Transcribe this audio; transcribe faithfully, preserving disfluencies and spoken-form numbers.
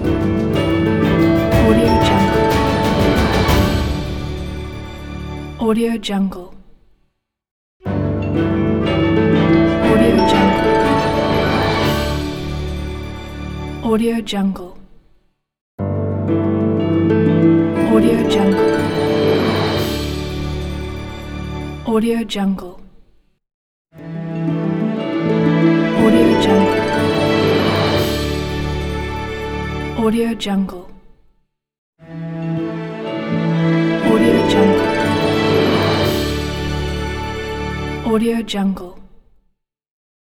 Audio Jungle. Audio Jungle. Audio Jungle. Audio Jungle. Audio Jungle. Audio Jungle. Audio Jungle. Audio Jungle. Audio Jungle. Audio Jungle.